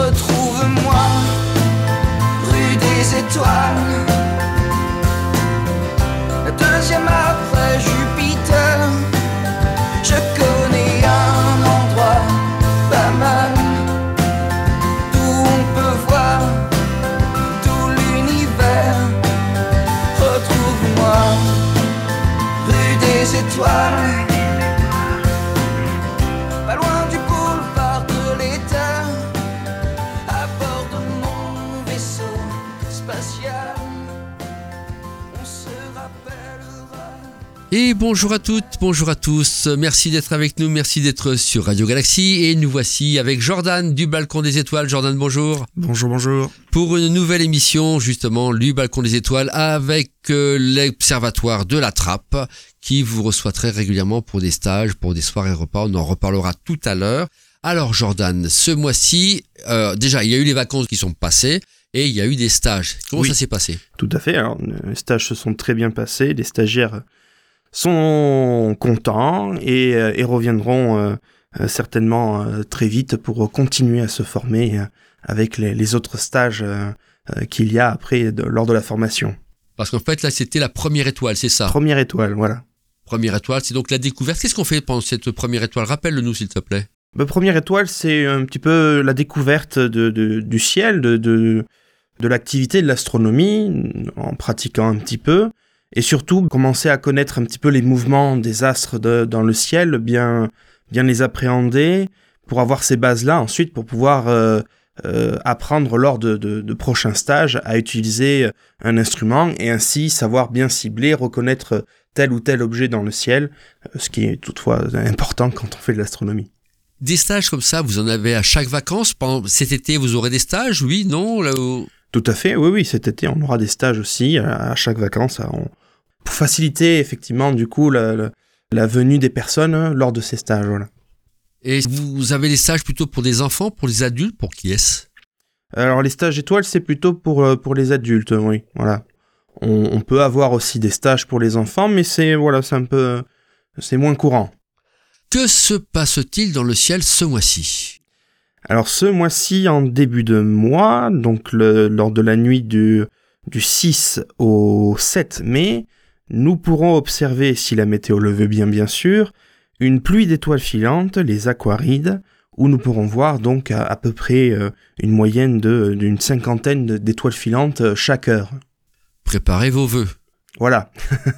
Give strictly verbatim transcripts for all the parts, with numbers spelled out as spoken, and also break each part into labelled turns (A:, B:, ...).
A: retrouve-moi, rue des étoiles. La deuxième après Jupiter, je connais un endroit pas mal, d'où on peut voir tout l'univers. Retrouve-moi, rue des étoiles, pas loin du boulevard de l'État, à bord de mon vaisseau spatial, on se rappellera.
B: Et bonjour à toutes, bonjour à tous, merci d'être avec nous, merci d'être sur Radio Galaxie et nous voici avec Jordan du Balcon des Étoiles. Jordan, bonjour.
C: Bonjour, bonjour.
B: Pour une nouvelle émission justement du Balcon des Étoiles avec euh, l'Observatoire de la Trappe qui vous reçoit très régulièrement pour des stages, pour des soirées repas, on en reparlera tout à l'heure. Alors Jordan, ce mois-ci, euh, déjà il y a eu les vacances qui sont passées et il y a eu des stages. Comment
C: Oui.
B: ça s'est passé ?
C: Tout à fait. Alors, les stages se sont très bien passés. Les stagiaires sont contents et, euh, et reviendront euh, euh, certainement euh, très vite pour continuer à se former euh, avec les, les autres stages euh, euh, qu'il y a après de, lors de la formation.
B: Parce qu'en fait là c'était la première étoile, c'est ça ?
C: Première étoile, voilà.
B: Première étoile, c'est donc la découverte. Qu'est-ce qu'on fait pendant cette première étoile ? Rappelle-le-nous s'il te plaît.
C: La première étoile, c'est un petit peu la découverte de, de, du ciel, de, de, de l'activité de l'astronomie, en pratiquant un petit peu, et surtout commencer à connaître un petit peu les mouvements des astres de, dans le ciel, bien, bien les appréhender, pour avoir ces bases-là ensuite, pour pouvoir euh, euh, apprendre lors de, de, de prochains stages à utiliser un instrument, et ainsi savoir bien cibler, reconnaître tel ou tel objet dans le ciel, ce qui est toutefois important quand on fait de l'astronomie.
B: Des stages comme ça, vous en avez à chaque vacances. Pendant cet été, vous aurez des stages, oui, non là où...
C: Tout à fait, oui, oui, cet été, on aura des stages aussi, à, à chaque vacances, on... pour faciliter effectivement, du coup, la, la, la venue des personnes lors de ces stages, voilà.
B: Et vous avez des stages plutôt pour des enfants, pour les adultes, pour qui est-ce ?
C: Alors, les stages étoiles, c'est plutôt pour, pour les adultes, oui, voilà. On, on peut avoir aussi des stages pour les enfants, mais c'est, voilà, c'est un peu, c'est moins courant.
B: Que se passe-t-il dans le ciel ce mois-ci ?
C: Alors ce mois-ci, en début de mois, donc le, lors de la nuit du, du six au sept mai, nous pourrons observer, si la météo le veut bien bien sûr, une pluie d'étoiles filantes, les aquarides, où nous pourrons voir donc à, à peu près euh, une moyenne de, d'une cinquantaine d'étoiles filantes chaque heure.
B: Préparez vos vœux.
C: Voilà.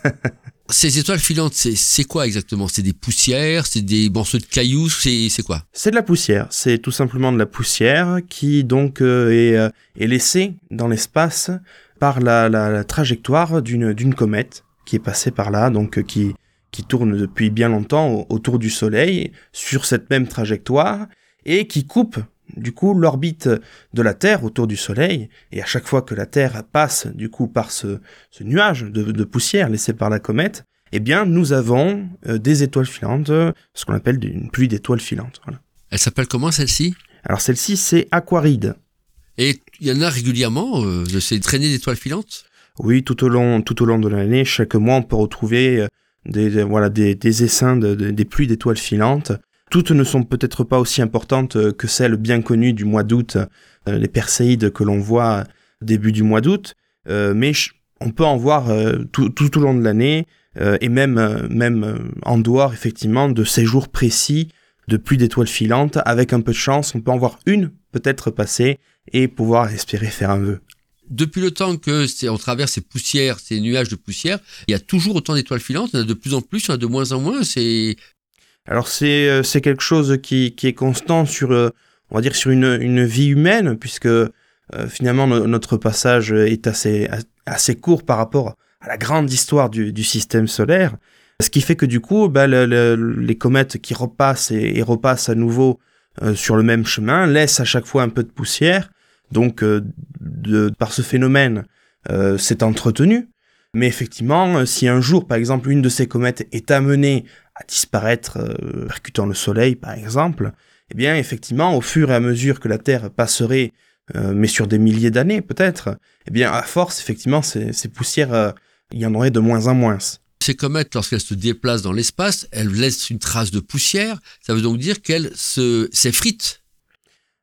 B: Ces étoiles filantes, c'est, c'est quoi exactement ? C'est des poussières, c'est des morceaux de cailloux, c'est, c'est quoi ?
C: C'est de la poussière, c'est tout simplement de la poussière qui donc euh, est, euh, est laissée dans l'espace par la, la, la trajectoire d'une, d'une comète qui est passée par là, donc euh, qui, qui tourne depuis bien longtemps au, autour du Soleil sur cette même trajectoire et qui coupe du coup l'orbite de la Terre autour du Soleil, et à chaque fois que la Terre passe du coup par ce, ce nuage de, de poussière laissé par la comète, eh bien nous avons euh, des étoiles filantes, euh, ce qu'on appelle une pluie d'étoiles filantes. Voilà.
B: Elle s'appelle comment celle-ci ?
C: Alors celle-ci c'est aquaride.
B: Et il y en a régulièrement euh, de ces traînées d'étoiles filantes ?
C: Oui, tout au long, tout au long de l'année, chaque mois on peut retrouver euh, des, des, voilà, des, des essaims, de, de, des pluies d'étoiles filantes. Toutes ne sont peut-être pas aussi importantes que celles bien connues du mois d'août, euh, les Perséides que l'on voit début du mois d'août, euh, mais ch- on peut en voir euh, tout, tout au long de l'année, euh, et même, euh, même euh, en dehors effectivement de ces jours précis de pluie d'étoiles filantes. Avec un peu de chance, on peut en voir une peut-être passer et pouvoir espérer faire un vœu.
B: Depuis le temps que c'est, on traverse ces poussières, ces nuages de poussière, il y a toujours autant d'étoiles filantes, il y en a de plus en plus, il y en a de moins en moins, c'est...
C: Alors c'est c'est quelque chose qui qui est constant sur on va dire sur une une vie humaine, puisque euh, finalement no, notre passage est assez assez court par rapport à la grande histoire du du système solaire, ce qui fait que du coup bah, le, le, les comètes qui repassent et, et repassent à nouveau euh, sur le même chemin laissent à chaque fois un peu de poussière, donc euh, de par ce phénomène euh, c'est entretenu. Mais effectivement, si un jour, par exemple, une de ces comètes est amenée à disparaître, euh, percutant le Soleil, par exemple, eh bien, effectivement, au fur et à mesure que la Terre passerait, euh, mais sur des milliers d'années, peut-être, eh bien, à force, effectivement, ces, ces poussières, euh, il y en aurait de moins en moins.
B: Ces comètes, lorsqu'elles se déplacent dans l'espace, elles laissent une trace de poussière. Ça veut donc dire qu'elles se, s'effritent.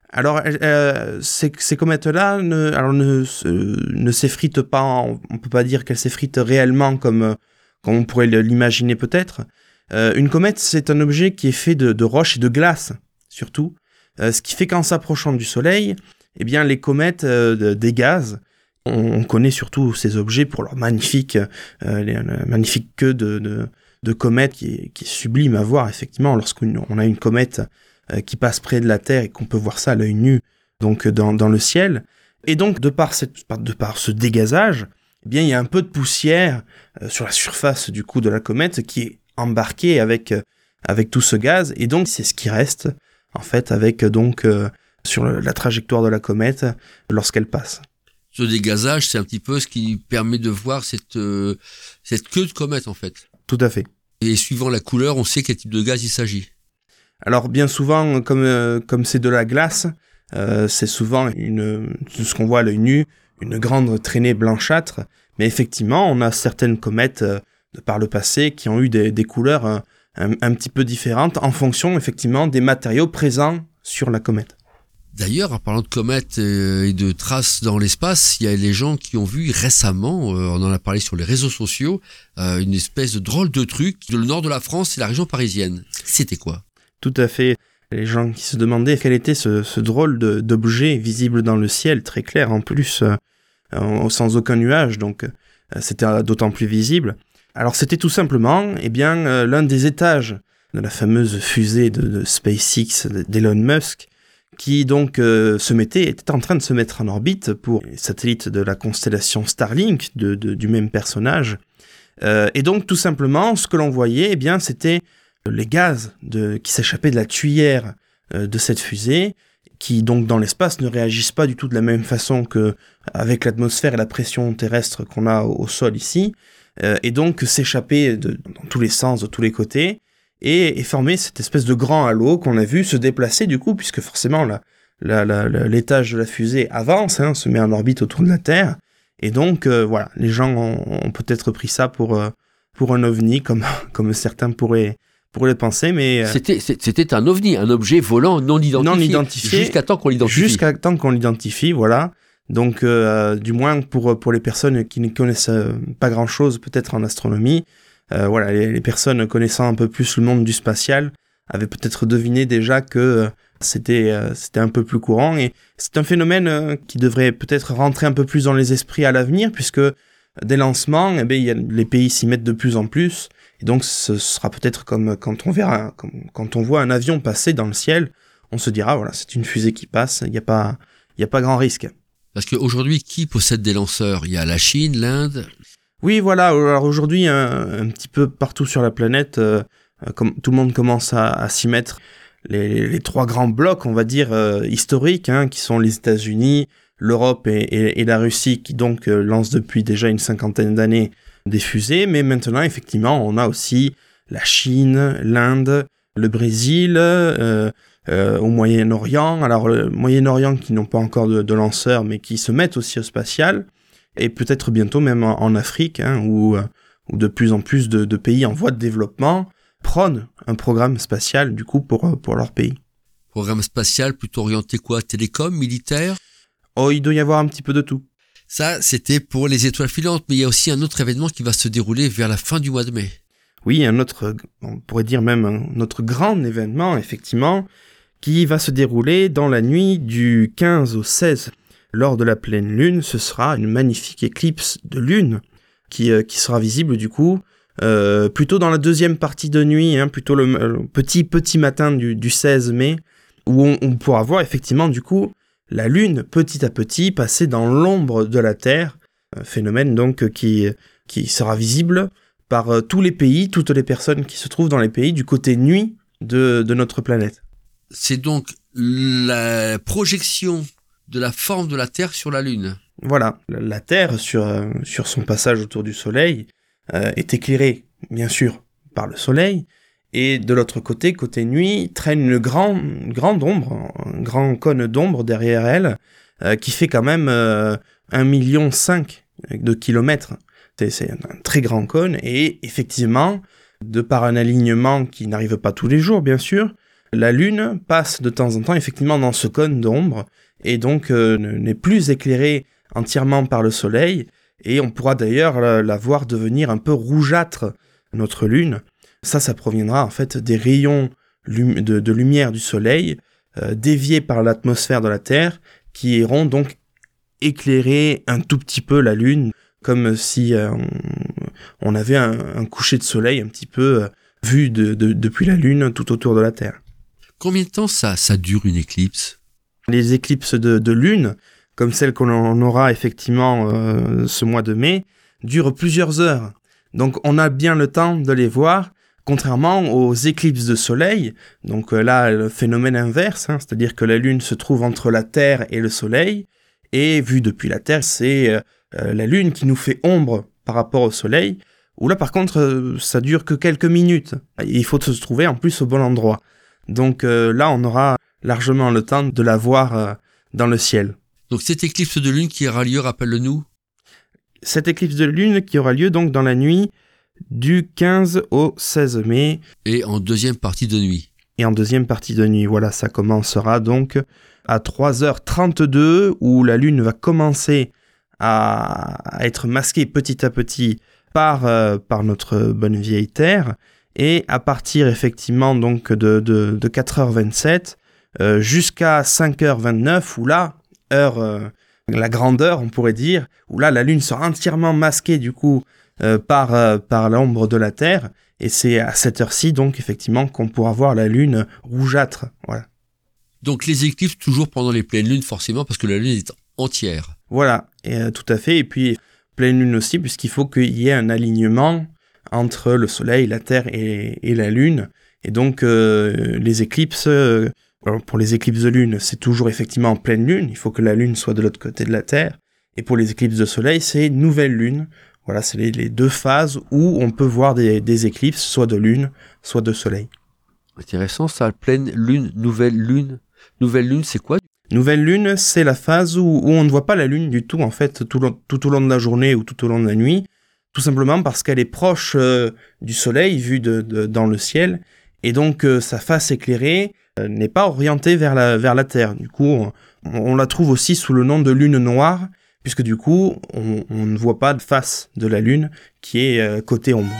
C: Alors, euh, ces, ces comètes-là ne, alors ne, ne s'effritent pas, on ne peut pas dire qu'elles s'effritent réellement comme, comme on pourrait l'imaginer peut-être. Euh, une comète, c'est un objet qui est fait de, de roches et de glace, surtout. Euh, ce qui fait qu'en s'approchant du Soleil, eh bien, les comètes euh, dégazent. On, on connaît surtout ces objets pour leur magnifique, euh, les, la magnifique queue de, de, de comète qui est, qui est sublime à voir, effectivement, lorsqu'on a une comète euh, qui passe près de la Terre et qu'on peut voir ça à l'œil nu, donc dans, dans le ciel. Et donc, de par, cette, de par ce dégazage, eh bien, il y a un peu de poussière euh, sur la surface du coup de la comète qui est embarquée avec, euh, avec tout ce gaz. Et donc, c'est ce qui reste, en fait, avec donc euh, sur le, la trajectoire de la comète lorsqu'elle passe.
B: Ce dégazage, c'est un petit peu ce qui permet de voir cette, euh, cette queue de comète, en fait.
C: Tout à fait.
B: Et suivant la couleur, on sait quel type de gaz il s'agit.
C: Alors, bien souvent, comme, euh, comme c'est de la glace, euh, c'est souvent une, ce qu'on voit à l'œil nu, une grande traînée blanchâtre. Mais effectivement, on a certaines comètes euh, de par le passé qui ont eu des, des couleurs euh, un, un petit peu différentes en fonction, effectivement, des matériaux présents sur la comète.
B: D'ailleurs, en parlant de comètes et de traces dans l'espace, il y a les gens qui ont vu récemment, euh, on en a parlé sur les réseaux sociaux, euh, une espèce de drôle de truc. Le nord de la France et la région parisienne. C'était quoi ?
C: Tout à fait. Les gens qui se demandaient quel était ce, ce drôle de, d'objet visible dans le ciel, très clair en plus, euh, sans aucun nuage, donc euh, c'était d'autant plus visible. Alors c'était tout simplement eh bien, euh, l'un des étages de la fameuse fusée de, de SpaceX d'Elon Musk, qui donc euh, se mettait, était en train de se mettre en orbite pour les satellites de la constellation Starlink, de, de, du même personnage. Euh, et donc tout simplement, ce que l'on voyait, eh bien, c'était les gaz de, qui s'échappaient de la tuyère euh, de cette fusée, qui donc dans l'espace ne réagissent pas du tout de la même façon que avec l'atmosphère et la pression terrestre qu'on a au, au sol ici, euh, et donc s'échapper de, dans tous les sens, de tous les côtés, et, et former cette espèce de grand halo qu'on a vu se déplacer du coup, puisque forcément la, la, la, la, l'étage de la fusée avance, hein, se met en orbite autour de la Terre, et donc euh, voilà, les gens ont, ont peut-être pris ça pour, euh, pour un ovni, comme, comme certains pourraient, pourraient le penser, mais... Euh,
B: c'était, c'était un ovni, un objet volant non identifié,
C: non identifié
B: jusqu'à temps qu'on l'identifie.
C: Jusqu'à temps qu'on l'identifie, voilà. Donc, euh, du moins pour, pour les personnes qui ne connaissent pas grand-chose, peut-être en astronomie, Euh, voilà, les, les personnes connaissant un peu plus le monde du spatial avaient peut-être deviné déjà que euh, c'était euh, c'était un peu plus courant, et c'est un phénomène euh, qui devrait peut-être rentrer un peu plus dans les esprits à l'avenir, puisque des lancements, eh bien, y a, les pays s'y mettent de plus en plus, et donc ce sera peut-être comme quand on verra, comme, quand on voit un avion passer dans le ciel, on se dira voilà, c'est une fusée qui passe, il n'y a pas il y a pas grand risque.
B: Parce qu'aujourd'hui, qui possède des lanceurs ? Il y a la Chine, l'Inde.
C: Oui, voilà. Alors aujourd'hui, un, un petit peu partout sur la planète, euh, comme tout le monde commence à, à s'y mettre. Les, les trois grands blocs, on va dire euh, historiques, hein, qui sont les États-Unis, l'Europe et, et, et la Russie, qui donc euh, lancent depuis déjà une cinquantaine d'années des fusées. Mais maintenant, effectivement, on a aussi la Chine, l'Inde, le Brésil, euh, euh, au Moyen-Orient. Alors le Moyen-Orient qui n'ont pas encore de, de lanceurs, mais qui se mettent aussi au spatial. Et peut-être bientôt même en, en Afrique, hein, où, où de plus en plus de, de pays en voie de développement prônent un programme spatial, du coup, pour, pour leur pays.
B: Programme spatial plutôt orienté quoi ? Télécom, militaire ?
C: Oh, il doit y avoir un petit peu de tout.
B: Ça, c'était pour les étoiles filantes, mais il y a aussi un autre événement qui va se dérouler vers la fin du mois de mai.
C: Oui, un autre, on pourrait dire même un autre grand événement, effectivement, qui va se dérouler dans la nuit du quinze au seize. Lors de la pleine lune, ce sera une magnifique éclipse de lune qui, euh, qui sera visible du coup euh, plutôt dans la deuxième partie de nuit, hein, plutôt le, le petit petit matin du, du seize mai, où on, on pourra voir effectivement du coup la lune petit à petit passer dans l'ombre de la Terre, un phénomène donc qui, qui sera visible par euh, tous les pays, toutes les personnes qui se trouvent dans les pays du côté nuit de, de notre planète.
B: C'est donc la projection de la forme de la Terre sur la Lune.
C: Voilà, la Terre, sur, euh, sur son passage autour du Soleil, euh, est éclairée, bien sûr, par le Soleil, et de l'autre côté, côté nuit, traîne une, grand, une grande ombre, un grand cône d'ombre derrière elle, euh, qui fait quand même euh, un virgule cinq million de kilomètres. C'est, c'est un très grand cône, et effectivement, de par un alignement qui n'arrive pas tous les jours, bien sûr, la Lune passe de temps en temps effectivement dans ce cône d'ombre et donc euh, n'est plus éclairée entièrement par le Soleil, et on pourra d'ailleurs la, la voir devenir un peu rougeâtre, notre Lune. Ça, ça proviendra en fait des rayons lum- de, de lumière du Soleil euh, déviés par l'atmosphère de la Terre, qui iront donc éclairer un tout petit peu la Lune, comme si euh, on, on avait un, un coucher de soleil un petit peu euh, vu de, de, depuis la Lune tout autour de la Terre.
B: Combien de temps ça, ça dure une éclipse ?
C: Les éclipses de, de Lune, comme celle qu'on aura effectivement euh, ce mois de mai, durent plusieurs heures. Donc on a bien le temps de les voir, contrairement aux éclipses de Soleil. Donc euh, là, le phénomène inverse, hein, c'est-à-dire que la Lune se trouve entre la Terre et le Soleil, et vu depuis la Terre, c'est euh, la Lune qui nous fait ombre par rapport au Soleil, où là par contre, euh, ça dure que quelques minutes. Il faut se trouver en plus au bon endroit. Donc euh, là, on aura largement le temps de la voir euh, dans le ciel.
B: Donc cette éclipse de Lune qui aura lieu, rappelle-le-nous ?
C: Cette éclipse de Lune qui aura lieu donc dans la nuit du quinze au seize mai.
B: Et en deuxième partie de nuit.
C: Et en deuxième partie de nuit, voilà, ça commencera donc à trois heures trente-deux, où la Lune va commencer à être masquée petit à petit par, euh, par notre bonne vieille Terre, et à partir effectivement donc de, de, de quatre heures vingt-sept euh, jusqu'à cinq heures vingt-neuf, où là, heure, euh, la grande heure on pourrait dire, où là la Lune sera entièrement masquée du coup euh, par, euh, par l'ombre de la Terre, et c'est à cette heure-ci donc effectivement qu'on pourra voir la Lune rougeâtre, voilà.
B: Donc les éclipses toujours pendant les pleines lunes forcément, parce que la Lune est entière.
C: Voilà, et, euh, tout à fait. Et puis pleine lune aussi, puisqu'il faut qu'il y ait un alignement entre le Soleil, la Terre et, et la Lune. Et donc euh, les éclipses, euh, pour les éclipses de Lune, c'est toujours effectivement en pleine lune. Il faut que la Lune soit de l'autre côté de la Terre. Et pour les éclipses de Soleil, c'est nouvelle lune. Voilà, c'est les, les deux phases où on peut voir des, des éclipses, soit de Lune, soit de Soleil.
B: Intéressant ça, pleine lune, nouvelle lune. Nouvelle lune, c'est quoi ?
C: Nouvelle lune, c'est la phase où, où on ne voit pas la Lune du tout, en fait, tout, long, tout au long de la journée ou tout au long de la nuit, tout simplement parce qu'elle est proche euh, du Soleil, vue de, de, dans le ciel, et donc euh, sa face éclairée euh, n'est pas orientée vers la, vers la Terre. Du coup, on, on la trouve aussi sous le nom de lune noire, puisque du coup, on, on ne voit pas de face de la Lune qui est euh, côté ombre.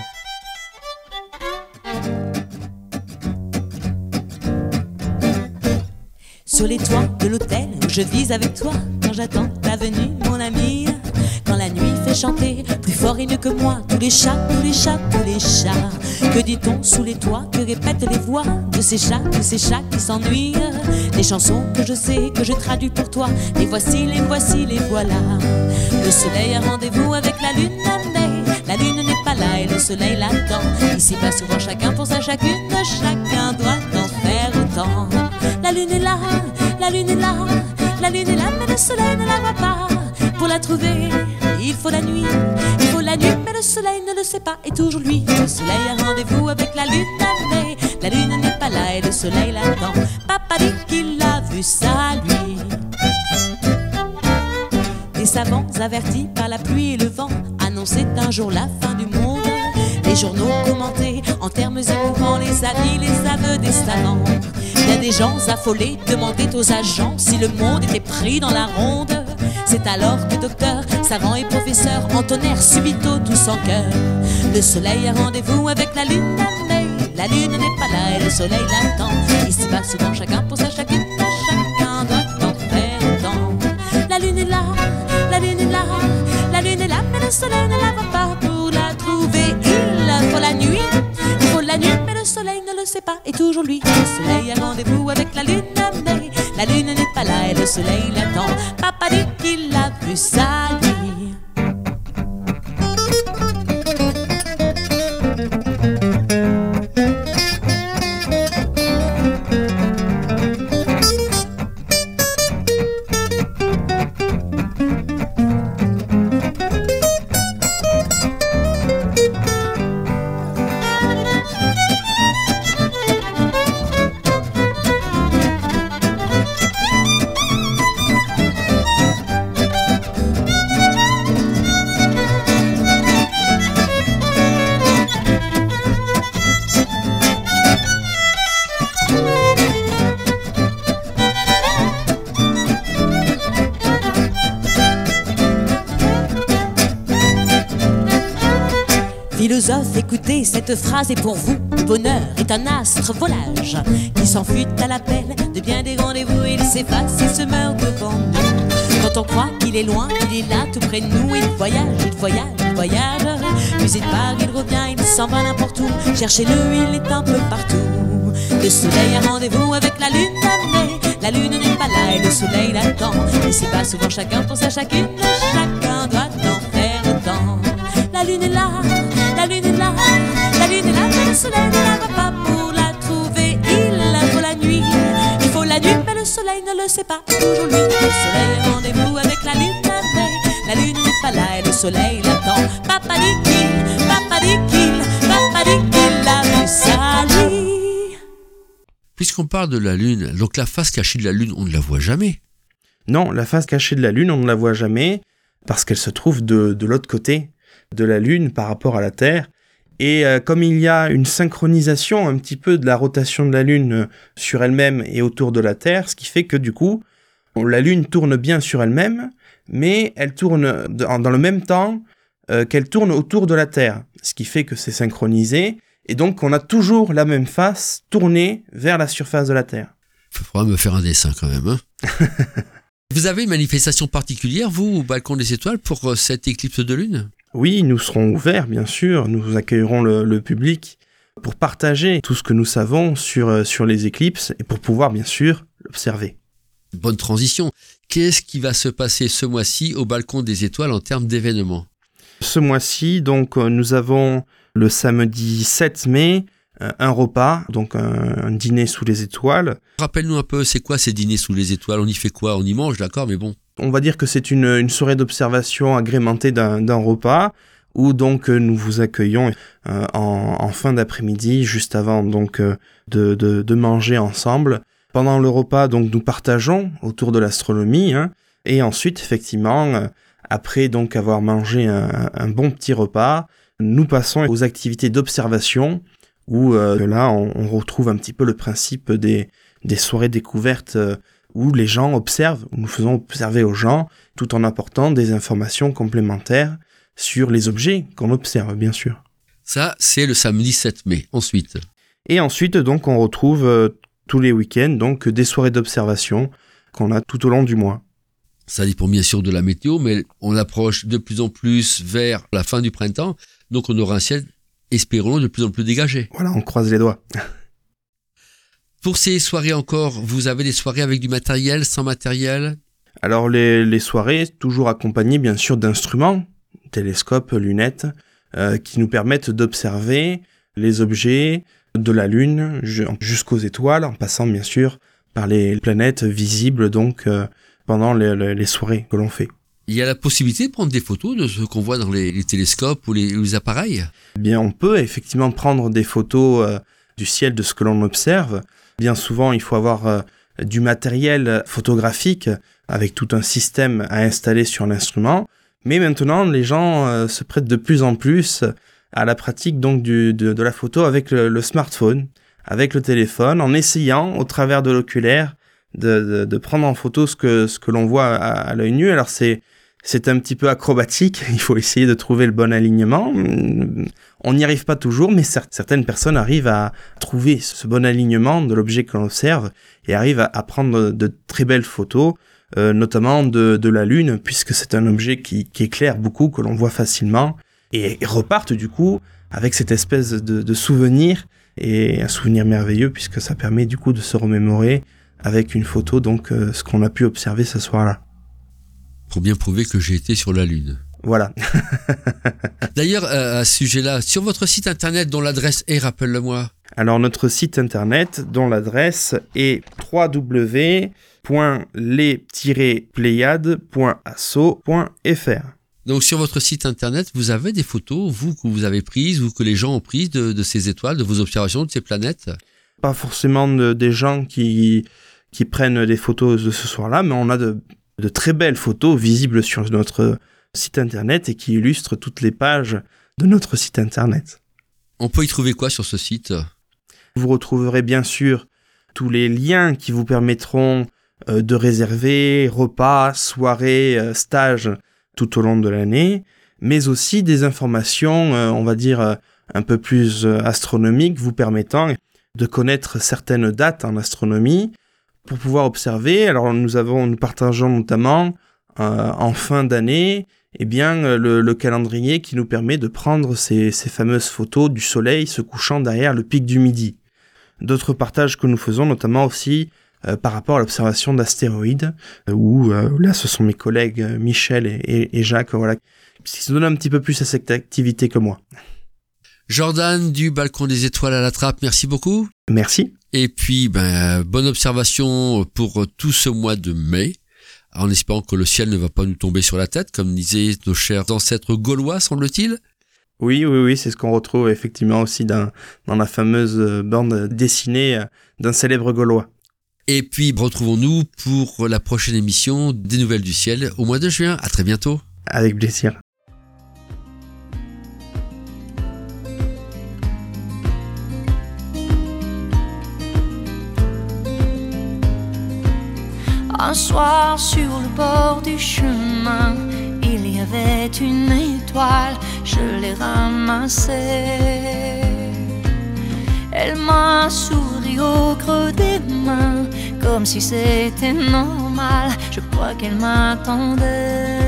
D: Sur les toits de l'hôtel où je vis avec toi, quand j'attends ta venue, mon ami. Quand la nuit fait chanter plus fort et mieux que moi tous les chats, tous les chats, tous les chats. Que dit-on sous les toits, que répètent les voix de ces chats, de ces chats qui s'ennuient. Les chansons que je sais, que je traduis pour toi, les voici, les voici, les voilà. Le soleil a rendez-vous avec la lune, mais la lune n'est pas là et le soleil l'attend. Ici pas souvent chacun pour sa chacune, chacun doit en faire autant. La lune est là, la lune est là, la lune est là, mais le soleil ne la voit pas. Pour la trouver, il faut la nuit, il faut la nuit, mais le soleil ne le sait pas, et toujours lui. Le soleil a rendez-vous avec la lune, mais la lune n'est pas là et le soleil l'attend. Papa dit qu'il a vu ça, lui. Les savants avertis par la pluie et le vent annonçaient un jour la fin du monde. Les journaux commentaient en termes émouvants les avis, les aveux des savants. Bien des gens affolés demandaient aux agents si le monde était pris dans la ronde. C'est alors que docteurs, savants et professeurs entonnèrent subito tous en chœur. Le soleil a rendez-vous avec la lune, mais la lune n'est pas là et le soleil l'attend. Ici va souvent chacun pour sa chacune, chacun doit en faire autant. La lune est là, la lune est là, la lune est là, mais le soleil ne la voit pas. Pour la trouver, il faut la nuit, il faut la nuit, mais le soleil ne le sait pas, et toujours lui. Le soleil a rendez-vous avec la lune, mais la lune n'est pas là et le soleil l'attend. Papa dit qu'il a vu ça, lui. Philosophe, écoutez, cette phrase est pour vous. Le bonheur est un astre volage qui s'enfuit à l'appel de bien des rendez-vous. Il s'efface et se meurt devant nous. Quand on croit qu'il est loin, il est là tout près de nous. Il voyage, il voyage, il voyage. Puis il part, il revient, il s'en va n'importe où. Cherchez-le, il est un peu partout. Le soleil a rendez-vous avec la lune, mais la lune n'est pas là et le soleil l'attend. Et c'est pas souvent chacun pour sa chacune, chacun doit en faire autant. La lune est là, la lune est là, la lune est là, mais le soleil ne la va pas pour la trouver. Il faut la nuit, il faut la nuit, mais le soleil ne le sait pas toujours lui. Le soleil a rendez-vous avec la lune, mais la lune n'est pas là et le soleil l'attend. Papa dit qu'il, papa dit qu'il, papa dit qu'il a vu sa lui.
B: Puisqu'on parle de la Lune, donc la face cachée de la Lune, on ne la voit jamais.
C: Non, la face cachée de la Lune, on ne la voit jamais parce qu'elle se trouve de, de l'autre côté de la Lune par rapport à la Terre. Et euh, comme il y a une synchronisation un petit peu de la rotation de la Lune sur elle-même et autour de la Terre, ce qui fait que du coup, la Lune tourne bien sur elle-même, mais elle tourne dans, dans le même temps euh, qu'elle tourne autour de la Terre, ce qui fait que c'est synchronisé. Et donc, on a toujours la même face tournée vers la surface de la Terre.
B: Il faudra me faire un dessin quand même. Hein. Vous avez une manifestation particulière, vous, au Balcon des Étoiles, pour cette éclipse de lune ?
C: Oui, nous serons ouverts, bien sûr. Nous accueillerons le, le public pour partager tout ce que nous savons sur, sur les éclipses et pour pouvoir, bien sûr, l'observer.
B: Bonne transition. Qu'est-ce qui va se passer ce mois-ci au Balcon des Étoiles en termes d'événements ?
C: Ce mois-ci, donc, nous avons le samedi sept mai, un repas, donc un, un dîner sous les étoiles.
B: Rappelle-nous un peu, c'est quoi ces dîners sous les étoiles ? On y fait quoi ? On y mange, d'accord, mais bon.
C: On va dire que c'est une, une soirée d'observation agrémentée d'un, d'un repas où donc nous vous accueillons euh, en, en fin d'après-midi, juste avant donc euh, de, de, de manger ensemble. Pendant le repas, donc nous partageons autour de l'astronomie, hein, et ensuite, effectivement, euh, après donc avoir mangé un, un bon petit repas, nous passons aux activités d'observation où euh, là on, on retrouve un petit peu le principe des, des soirées découvertes euh, où les gens observent, où nous faisons observer aux gens tout en apportant des informations complémentaires sur les objets qu'on observe, bien sûr.
B: Ça, c'est le samedi sept mai. Ensuite
C: Et ensuite, donc, on retrouve euh, tous les week-ends donc des soirées d'observation qu'on a tout au long du mois.
B: Ça dépend bien sûr de la météo, mais on approche de plus en plus vers la fin du printemps. Donc on aura un ciel, espérons, de plus en plus dégagé.
C: Voilà, on croise les doigts.
B: Pour ces soirées encore, vous avez des soirées avec du matériel, sans matériel ?
C: Alors les, les soirées, toujours accompagnées bien sûr d'instruments, télescopes, lunettes, euh, qui nous permettent d'observer les objets de la Lune jusqu'aux étoiles, en passant bien sûr par les planètes visibles donc euh, pendant les, les soirées que l'on fait.
B: Il y a la possibilité de prendre des photos de ce qu'on voit dans les, les télescopes ou les, les appareils ?
C: Eh bien, on peut effectivement prendre des photos euh, du ciel de ce que l'on observe. Bien souvent, il faut avoir euh, du matériel photographique avec tout un système à installer sur l'instrument. Mais maintenant, les gens euh, se prêtent de plus en plus à la pratique donc du, de, de la photo avec le, le smartphone, avec le téléphone, en essayant au travers de l'oculaire de, de, de prendre en photo ce que, ce que l'on voit à, à l'œil nu. Alors c'est C'est un petit peu acrobatique, il faut essayer de trouver le bon alignement. On n'y arrive pas toujours, mais certaines personnes arrivent à trouver ce bon alignement de l'objet que l'on observe et arrivent à, à prendre de très belles photos, euh, notamment de, de la Lune, puisque c'est un objet qui, qui éclaire beaucoup, que l'on voit facilement, et, et repartent du coup avec cette espèce de, de souvenir, et un souvenir merveilleux, puisque ça permet du coup de se remémorer avec une photo, donc euh, ce qu'on a pu observer ce soir-là.
B: Pour bien prouver que j'ai été sur la Lune.
C: Voilà.
B: D'ailleurs, à ce sujet-là, sur votre site internet dont l'adresse est, rappelle-le-moi.
C: Alors, notre site internet dont l'adresse est w w w point les tiret pléiades point asso point f r.
B: Donc, sur votre site internet, vous avez des photos, vous, que vous avez prises, ou que les gens ont prises de, de ces étoiles, de vos observations de ces planètes ?
C: Pas forcément de, des gens qui, qui prennent des photos de ce soir-là, mais on a de... de très belles photos visibles sur notre site internet et qui illustrent toutes les pages de notre site internet.
B: On peut y trouver quoi sur ce site ?
C: Vous retrouverez bien sûr tous les liens qui vous permettront de réserver repas, soirées, stages tout au long de l'année. mais aussi des informations, euh, on va dire, euh, un peu plus euh, astronomiques, vous permettant de connaître certaines dates en astronomie pour pouvoir observer. Alors nous avons, nous partageons notamment euh, en fin d'année, eh bien le, le calendrier qui nous permet de prendre ces, ces fameuses photos du soleil se couchant derrière le pic du Midi. D'autres partages que nous faisons, notamment aussi euh, par rapport à l'observation d'astéroïdes, euh, où euh, là ce sont mes collègues euh, Michel et, et, et Jacques, voilà, qui se donnent un petit peu plus à cette activité que moi.
B: Jordan du Balcon des Étoiles à la Trappe, merci beaucoup.
C: Merci.
B: Et puis, ben, bonne observation pour tout ce mois de mai, en espérant que le ciel ne va pas nous tomber sur la tête, comme disaient nos chers ancêtres gaulois, semble-t-il.
C: Oui, oui, oui, c'est ce qu'on retrouve effectivement aussi dans, dans la fameuse bande dessinée d'un célèbre Gaulois.
B: Et puis, retrouvons-nous pour la prochaine émission des Nouvelles du Ciel au mois de juin. À très bientôt.
C: Avec plaisir.
E: Un soir sur le bord du chemin, il y avait une étoile, je l'ai ramassée. Elle m'a souri au creux des mains, comme si c'était normal, je crois qu'elle m'attendait.